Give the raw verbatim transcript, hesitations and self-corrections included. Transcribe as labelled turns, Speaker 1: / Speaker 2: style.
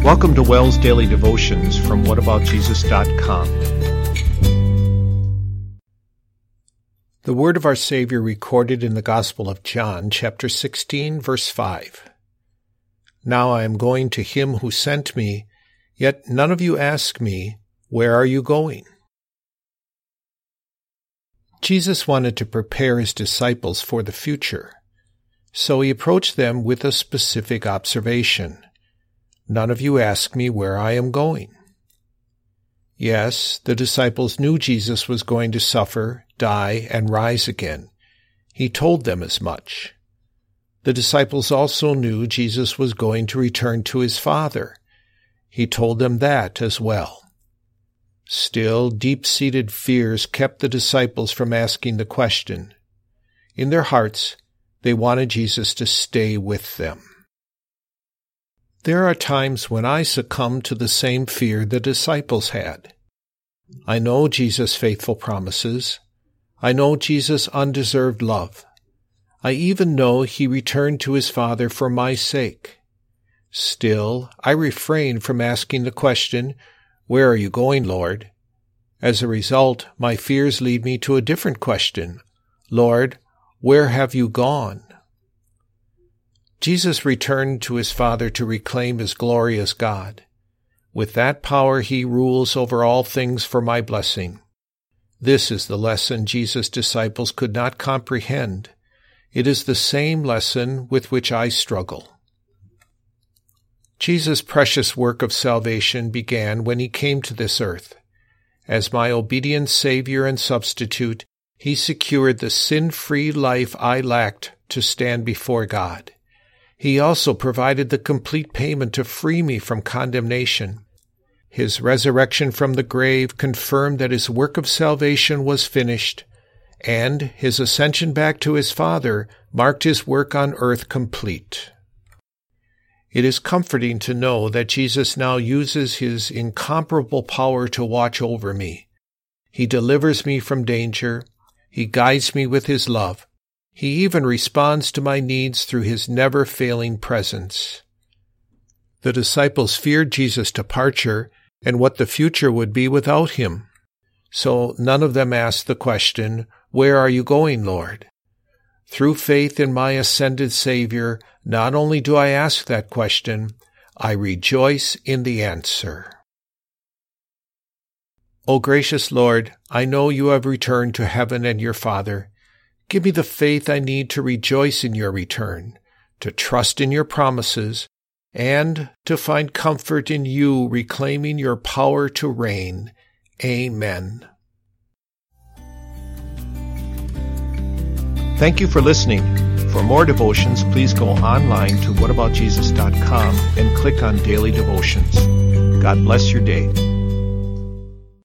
Speaker 1: Welcome to Wells Daily Devotions from what about jesus dot com. The word of our Savior recorded in the Gospel of John, chapter sixteen, verse five. Now I am going to him who sent me, yet none of you ask me, where are you going? Jesus wanted to prepare his disciples for the future, so he approached them with a specific observation. None of you ask me where I am going. Yes, the disciples knew Jesus was going to suffer, die, and rise again. He told them as much. The disciples also knew Jesus was going to return to his Father. He told them that as well. Still, deep-seated fears kept the disciples from asking the question. In their hearts, they wanted Jesus to stay with them. There are times when I succumb to the same fear the disciples had. I know Jesus' faithful promises. I know Jesus' undeserved love. I even know he returned to his Father for my sake. Still, I refrain from asking the question, "Where are you going, Lord?" As a result, my fears lead me to a different question. Lord, where have you gone? Jesus returned to his Father to reclaim his glory as God. With that power he rules over all things for my blessing. This is the lesson Jesus' disciples could not comprehend. It is the same lesson with which I struggle. Jesus' precious work of salvation began when he came to this earth. As my obedient Savior and substitute, he secured the sin-free life I lacked to stand before God. He also provided the complete payment to free me from condemnation. His resurrection from the grave confirmed that his work of salvation was finished, and his ascension back to his Father marked his work on earth complete. It is comforting to know that Jesus now uses his incomparable power to watch over me. He delivers me from danger. He guides me with his love. He even responds to my needs through his never-failing presence. The disciples feared Jesus' departure and what the future would be without him. So none of them asked the question, "Where are you going, Lord?" Through faith in my ascended Savior, not only do I ask that question, I rejoice in the answer. O gracious Lord, I know you have returned to heaven and your Father. Give me the faith I need to rejoice in your return, to trust in your promises, and to find comfort in you reclaiming your power to reign. Amen. Thank you for listening. For more devotions, please go online to what about jesus dot com and click on Daily Devotions. God bless your day.